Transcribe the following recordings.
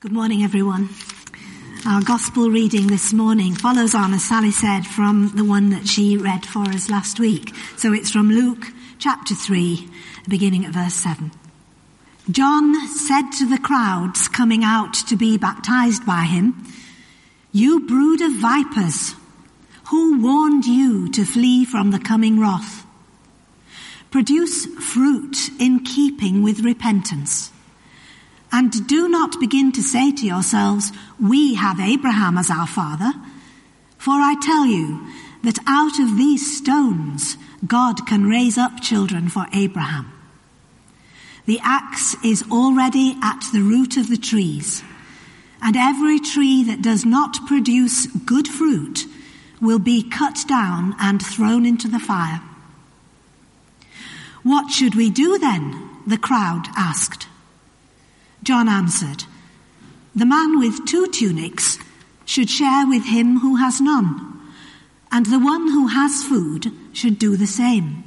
Good morning, everyone. Our gospel reading this morning follows on, as Sally said, from the one that she read for us last week. So it's from Luke chapter 3, beginning at verse 7. John said to the crowds coming out to be baptized by him, "You brood of vipers, who warned you to flee from the coming wrath? Produce fruit in keeping with repentance. And do not begin to say to yourselves, 'We have Abraham as our father.' For I tell you that out of these stones God can raise up children for Abraham. The axe is already at the root of the trees, and every tree that does not produce good fruit will be cut down and thrown into the fire." "What should we do then?" the crowd asked. John answered, "The man with 2 tunics should share with him who has none, and the one who has food should do the same."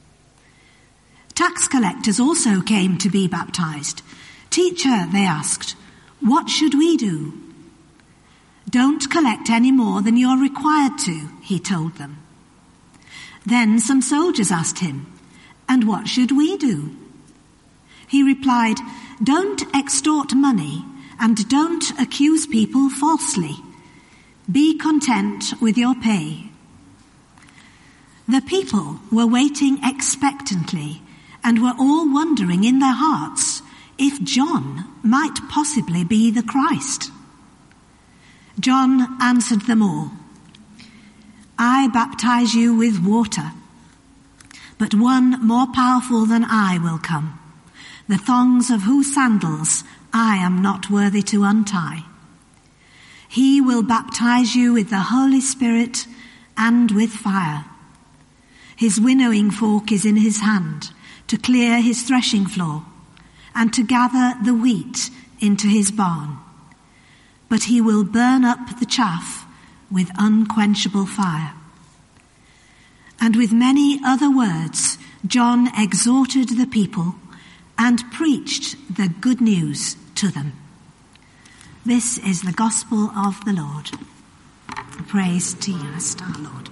Tax collectors also came to be baptized. "Teacher," they asked, "what should we do?" "Don't collect any more than you're required to," he told them. Then some soldiers asked him, "And what should we do?" He replied, "Don't extort money and don't accuse people falsely. Be content with your pay." The people were waiting expectantly and were all wondering in their hearts if John might possibly be the Christ. John answered them all, "I baptize you with water, but one more powerful than I will come, the thongs of whose sandals I am not worthy to untie. He will baptize you with the Holy Spirit and with fire. His winnowing fork is in his hand to clear his threshing floor and to gather the wheat into his barn. But he will burn up the chaff with unquenchable fire." And with many other words, John exhorted the people and preached the good news to them. This is the gospel of the Lord. Praise to you, our Lord.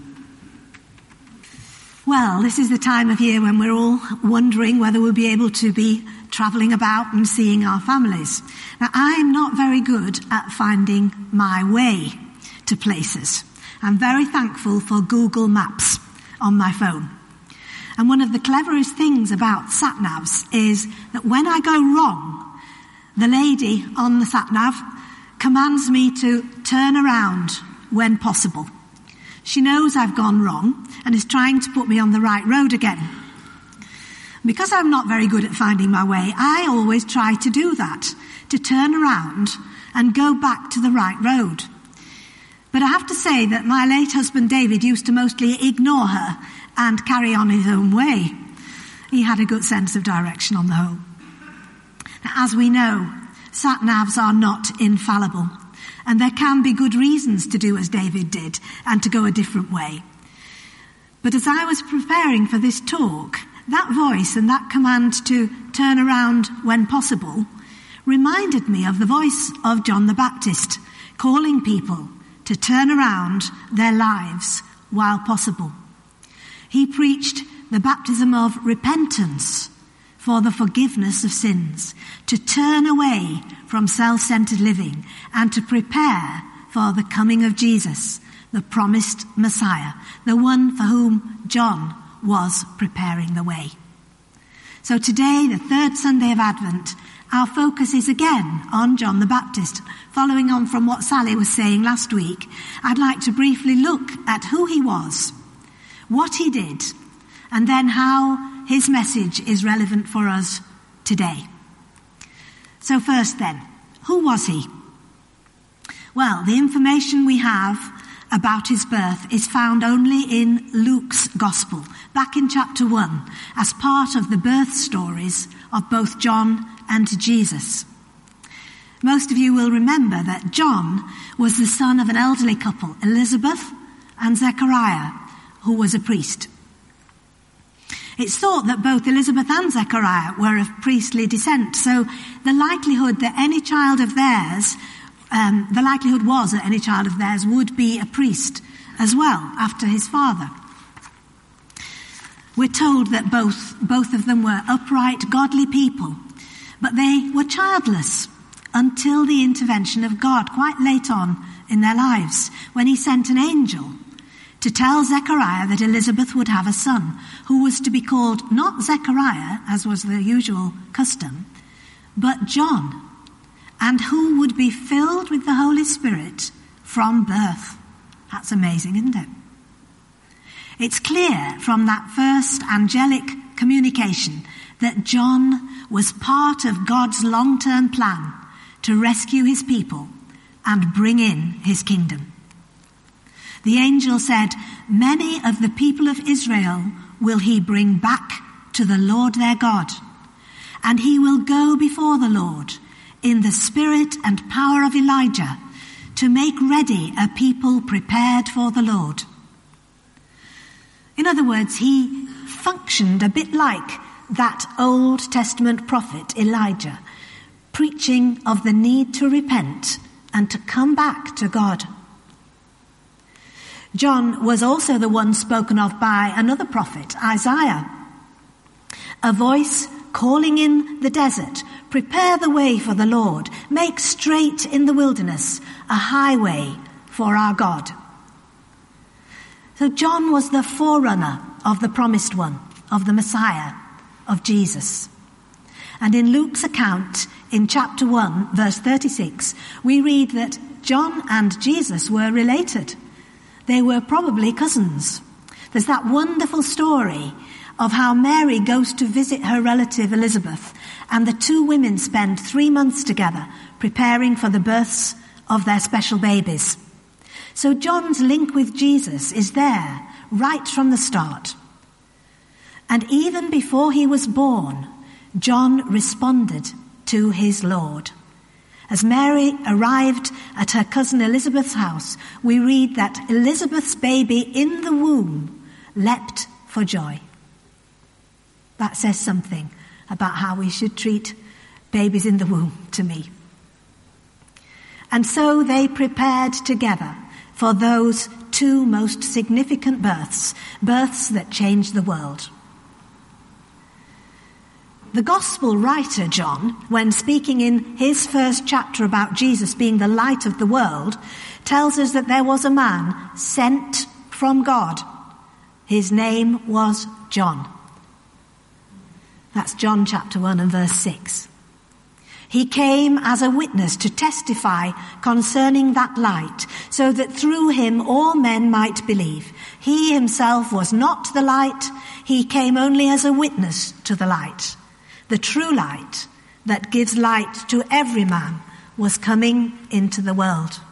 Well, this is the time of year when we're all wondering whether we'll be able to be travelling about and seeing our families. Now, I'm not very good at finding my way to places. I'm very thankful for Google Maps on my phone. And one of the cleverest things about sat-navs is that when I go wrong, the lady on the sat-nav commands me to turn around when possible. She knows I've gone wrong and is trying to put me on the right road again. Because I'm not very good at finding my way, I always try to do that, to turn around and go back to the right road. But I have to say that my late husband David used to mostly ignore her and carry on his own way. He had a good sense of direction on the whole. Now, as we know, sat-navs are not infallible, and there can be good reasons to do as David did and to go a different way. But as I was preparing for this talk, that voice and that command to turn around when possible reminded me of the voice of John the Baptist, calling people to turn around their lives while possible. He preached the baptism of repentance for the forgiveness of sins, to turn away from self-centered living and to prepare for the coming of Jesus, the promised Messiah, the one for whom John was preparing the way. So today, the 3rd Sunday of Advent, our focus is again on John the Baptist. Following on from what Sally was saying last week, I'd like to briefly look at who he was, what he did, and then how his message is relevant for us today. So first then, who was he? Well, the information we have about his birth is found only in Luke's Gospel, back in chapter 1, as part of the birth stories of both John and Jesus. Most of you will remember that John was the son of an elderly couple, Elizabeth and Zechariah, who was a priest. It's thought that both Elizabeth and Zechariah were of priestly descent, so the likelihood was that any child of theirs would be a priest as well after his father. We're told that both of them were upright, godly people, but they were childless until the intervention of God quite late on in their lives, when he sent an angel to tell Zechariah that Elizabeth would have a son, who was to be called not Zechariah, as was the usual custom, but John, and who would be filled with the Holy Spirit from birth. That's amazing, isn't it? It's clear from that first angelic communication that John was part of God's long-term plan to rescue his people and bring in his kingdom. The angel said, "Many of the people of Israel will he bring back to the Lord their God, and he will go before the Lord in the spirit and power of Elijah to make ready a people prepared for the Lord." In other words, he functioned a bit like that Old Testament prophet Elijah, preaching of the need to repent and to come back to God. John was also the one spoken of by another prophet, Isaiah. A voice calling in the desert, "Prepare the way for the Lord, make straight in the wilderness a highway for our God." So John was the forerunner of the promised one, of the Messiah, of Jesus. And in Luke's account, in chapter 1, verse 36, we read that John and Jesus were related. They were probably cousins. There's that wonderful story of how Mary goes to visit her relative Elizabeth, and the two women spend 3 months together preparing for the births of their special babies. So John's link with Jesus is there right from the start. And even before he was born, John responded to his Lord. As Mary arrived at her cousin Elizabeth's house, we read that Elizabeth's baby in the womb leapt for joy. That says something about how we should treat babies in the womb, to me. And so they prepared together for those two most significant births that changed the world. The gospel writer John, when speaking in his first chapter about Jesus being the light of the world, tells us that there was a man sent from God. His name was John. That's John chapter 1 and verse 6. He came as a witness to testify concerning that light, so that through him all men might believe. He himself was not the light, he came only as a witness to the light. The true light that gives light to every man was coming into the world.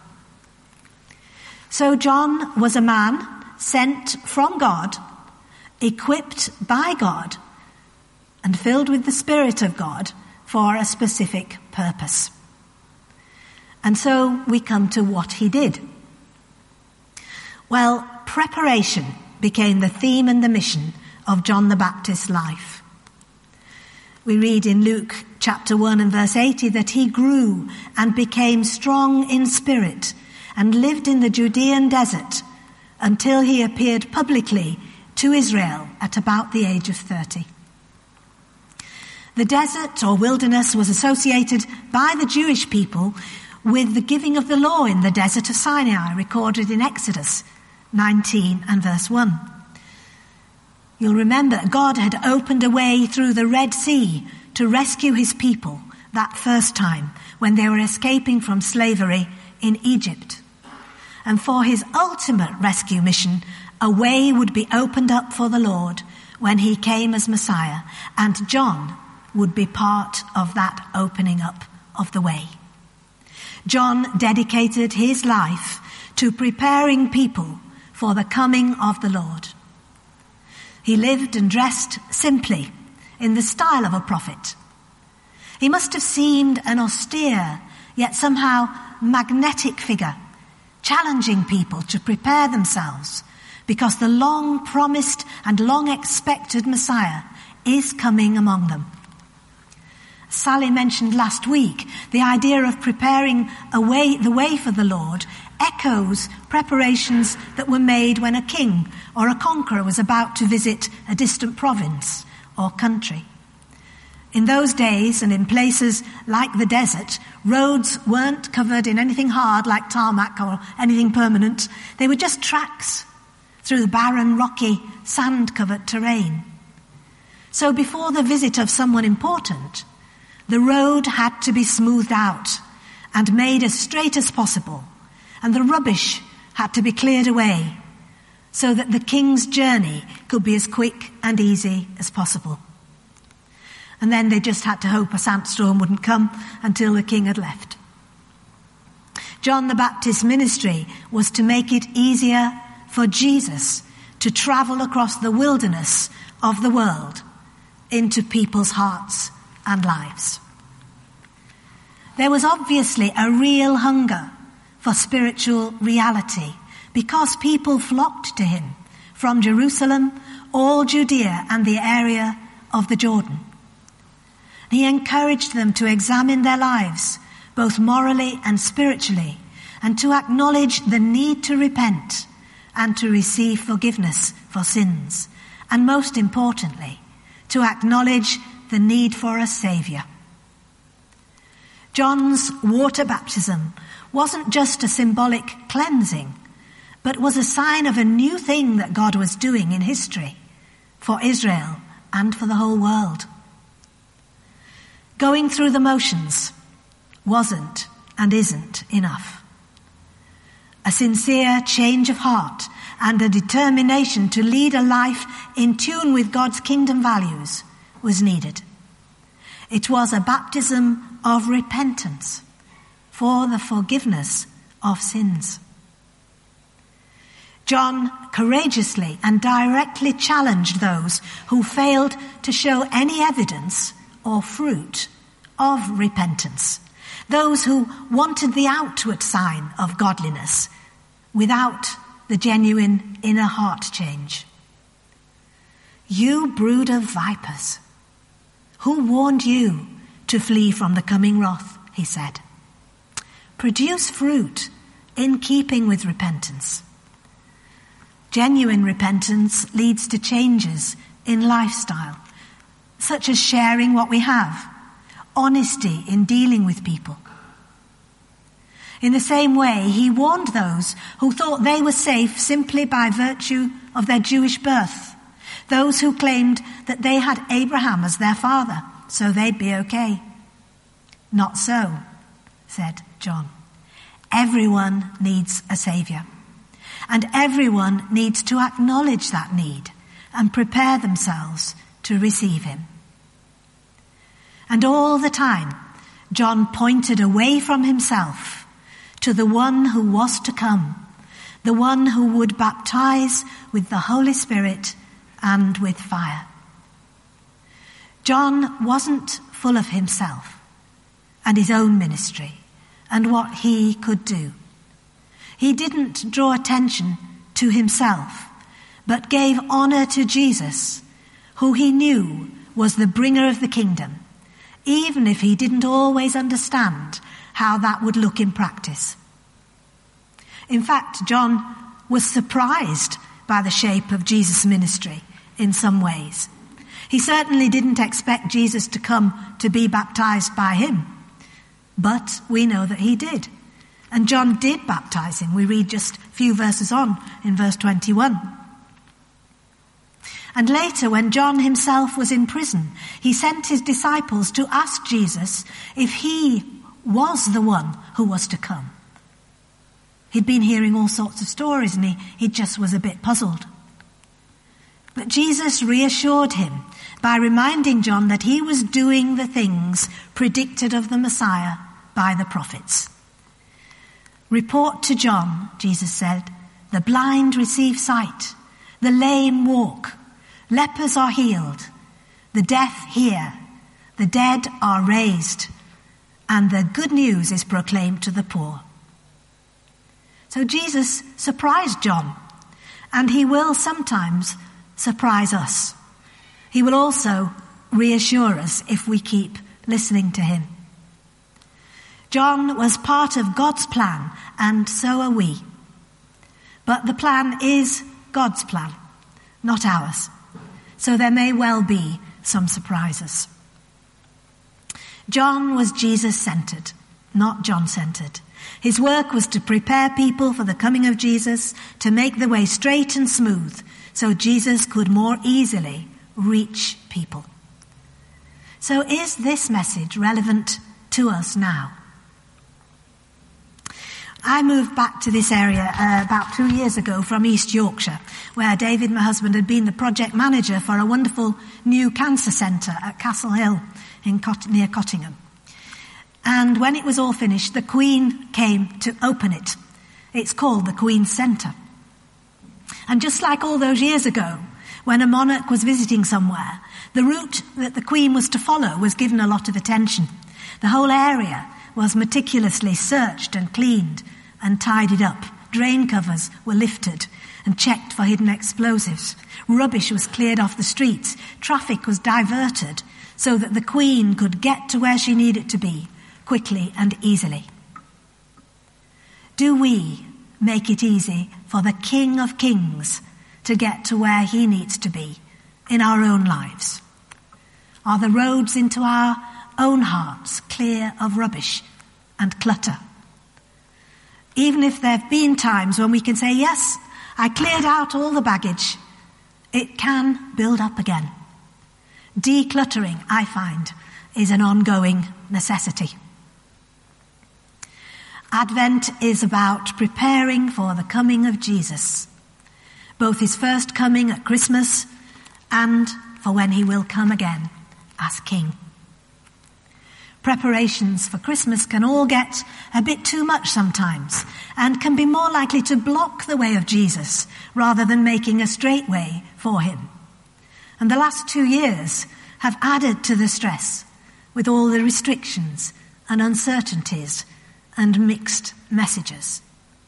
So John was a man sent from God, equipped by God, and filled with the Spirit of God for a specific purpose. And so we come to what he did. Well, preparation became the theme and the mission of John the Baptist's life. We read in Luke chapter 1 and verse 80 that he grew and became strong in spirit and lived in the Judean desert until he appeared publicly to Israel at about the age of 30. The desert or wilderness was associated by the Jewish people with the giving of the law in the desert of Sinai, recorded in Exodus 19 and verse 1. You'll remember God had opened a way through the Red Sea to rescue his people that first time when they were escaping from slavery in Egypt. And for his ultimate rescue mission, a way would be opened up for the Lord when he came as Messiah, and John would be part of that opening up of the way. John dedicated his life to preparing people for the coming of the Lord. He lived and dressed simply, in the style of a prophet. He must have seemed an austere, yet somehow magnetic figure, challenging people to prepare themselves, because the long-promised and long-expected Messiah is coming among them. Sally mentioned last week the idea of preparing the way for the Lord echoes preparations that were made when a king or a conqueror was about to visit a distant province or country. In those days and in places like the desert, roads weren't covered in anything hard like tarmac or anything permanent. They were just tracks through the barren, rocky, sand-covered terrain. So before the visit of someone important, the road had to be smoothed out and made as straight as possible, and the rubbish had to be cleared away so that the king's journey could be as quick and easy as possible. And then they just had to hope a sandstorm wouldn't come until the king had left. John the Baptist's ministry was to make it easier for Jesus to travel across the wilderness of the world into people's hearts and lives. There was obviously a real hunger for spiritual reality because people flocked to him from Jerusalem, all Judea and the area of the Jordan. He encouraged them to examine their lives, both morally and spiritually, and to acknowledge the need to repent and to receive forgiveness for sins, and most importantly, to acknowledge the need for a Saviour. John's water baptism wasn't just a symbolic cleansing, but was a sign of a new thing that God was doing in history for Israel and for the whole world. Going through the motions wasn't and isn't enough. A sincere change of heart and a determination to lead a life in tune with God's kingdom values was needed. It was a baptism of repentance for the forgiveness of sins. John courageously and directly challenged those who failed to show any evidence or fruit of repentance, those who wanted the outward sign of godliness without the genuine inner heart change. You brood of vipers, who warned you to flee from the coming wrath, he said. Produce fruit in keeping with repentance. Genuine repentance leads to changes in lifestyle, such as sharing what we have, honesty in dealing with people. In the same way, he warned those who thought they were safe simply by virtue of their Jewish birth, those who claimed that they had Abraham as their father, so they'd be okay. Not so, said John. Everyone needs a Saviour, and everyone needs to acknowledge that need and prepare themselves to receive him. And all the time, John pointed away from himself to the one who was to come, the one who would baptize with the Holy Spirit and with fire. John wasn't full of himself and his own ministry and what he could do. He didn't draw attention to himself, but gave honor to Jesus, who he knew was the bringer of the kingdom, even if he didn't always understand how that would look in practice. In fact, John was surprised by the shape of Jesus' ministry in some ways. He certainly didn't expect Jesus to come to be baptized by him, but we know that he did. And John did baptize him. We read just a few verses on in verse 21. And later, when John himself was in prison, he sent his disciples to ask Jesus if he was the one who was to come. He'd been hearing all sorts of stories and he just was a bit puzzled. But Jesus reassured him by reminding John that he was doing the things predicted of the Messiah by the prophets. Report to John, Jesus said, the blind receive sight, the lame walk, lepers are healed, the deaf hear, the dead are raised, and the good news is proclaimed to the poor. So Jesus surprised John, and he will sometimes surprise us. He will also reassure us if we keep listening to him. John was part of God's plan, and so are we. But the plan is God's plan, not ours. So there may well be some surprises. John was Jesus-centered, not John-centered. His work was to prepare people for the coming of Jesus, to make the way straight and smooth, so Jesus could more easily reach people. So is this message relevant to us now? I moved back to this area about 2 years ago from East Yorkshire, where David, my husband, had been the project manager for a wonderful new cancer centre at Castle Hill near Cottingham. And when it was all finished, the Queen came to open it. It's called the Queen's Centre. And just like all those years ago, when a monarch was visiting somewhere, the route that the Queen was to follow was given a lot of attention. The whole area was meticulously searched and cleaned and tidied up. Drain covers were lifted and checked for hidden explosives. Rubbish was cleared off the streets. Traffic was diverted so that the Queen could get to where she needed to be quickly and easily. Do we make it easy for the King of Kings to get to where he needs to be in our own lives? Are the roads into our own hearts clear of rubbish and clutter? Even if there have been times when we can say, yes, I cleared out all the baggage, it can build up again. Decluttering, I find, is an ongoing necessity. Advent is about preparing for the coming of Jesus, both his first coming at Christmas and for when he will come again as King. Preparations for Christmas can all get a bit too much sometimes and can be more likely to block the way of Jesus rather than making a straight way for him. And the last 2 years have added to the stress with all the restrictions and uncertainties and mixed messages.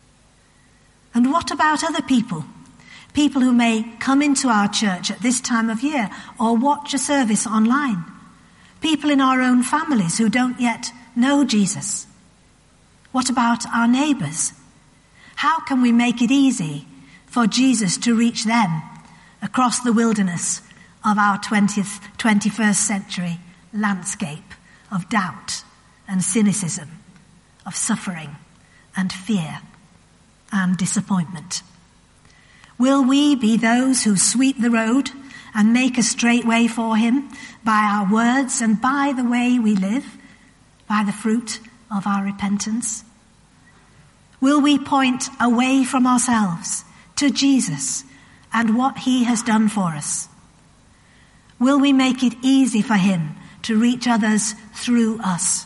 And what about other people? People who may come into our church at this time of year or watch a service online. People in our own families who don't yet know Jesus. What about our neighbours? How can we make it easy for Jesus to reach them across the wilderness of our 21st century landscape of doubt and cynicism, of suffering and fear and disappointment? Will we be those who sweep the road and make a straight way for him by our words and by the way we live, by the fruit of our repentance? Will we point away from ourselves to Jesus and what he has done for us? Will we make it easy for him to reach others through us?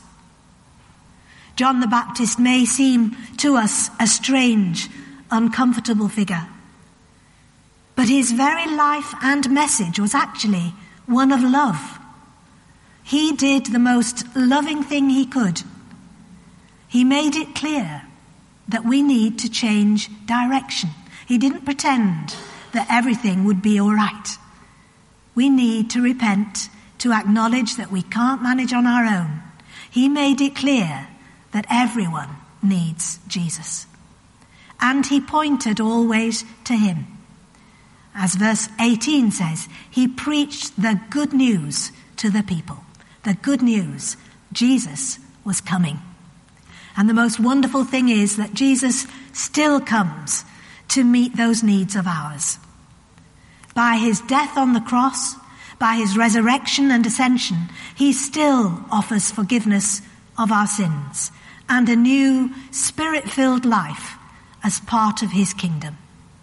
John the Baptist may seem to us a strange, uncomfortable figure, but his very life and message was actually one of love. He did the most loving thing he could. He made it clear that we need to change direction. He didn't pretend that everything would be all right. We need to repent, to acknowledge that we can't manage on our own. He made it clear that everyone needs Jesus. And he pointed always to him. As verse 18 says, he preached the good news to the people. The good news, Jesus was coming. And the most wonderful thing is that Jesus still comes to meet those needs of ours. By his death on the cross, by his resurrection and ascension, he still offers forgiveness of our sins and a new spirit-filled life as part of his kingdom.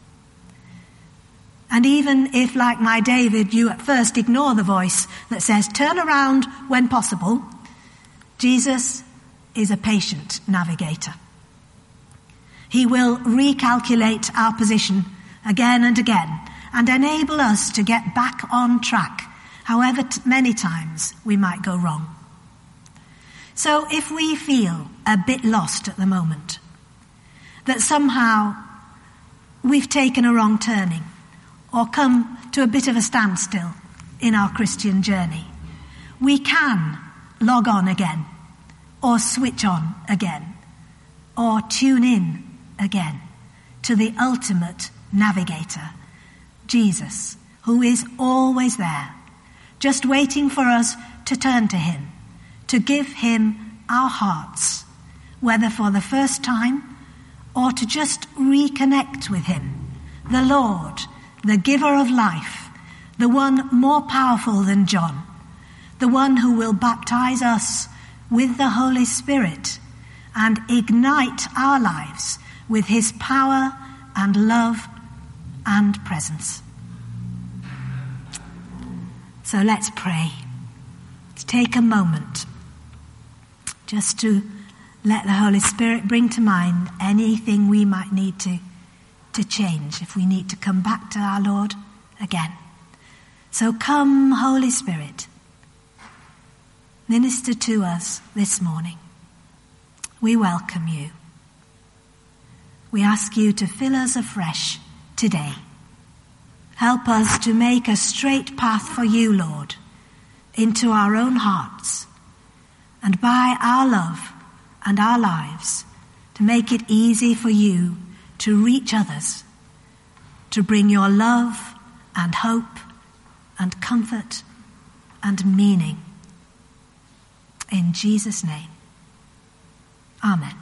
And even if, like my David, you at first ignore the voice that says, turn around when possible, Jesus is a patient navigator. He will recalculate our position again and again and enable us to get back on track, however many times we might go wrong. So if we feel a bit lost at the moment, that somehow we've taken a wrong turning, or come to a bit of a standstill in our Christian journey, we can log on again, or switch on again, or tune in again to the ultimate navigator, Jesus, who is always there, just waiting for us to turn to him, to give him our hearts, whether for the first time or to just reconnect with him, the Lord, the giver of life, the one more powerful than John, the one who will baptize us with the Holy Spirit and ignite our lives with his power and love and presence. So let's pray. Let's take a moment just to let the Holy Spirit bring to mind anything we might need to change, if we need to come back to our Lord again. So come, Holy Spirit, minister to us this morning. We welcome you. We ask you to fill us afresh today. Help us to make a straight path for you, Lord, into our own hearts, and by our love and our lives, to make it easy for you to reach others, to bring your love and hope and comfort and meaning. In Jesus' name, amen.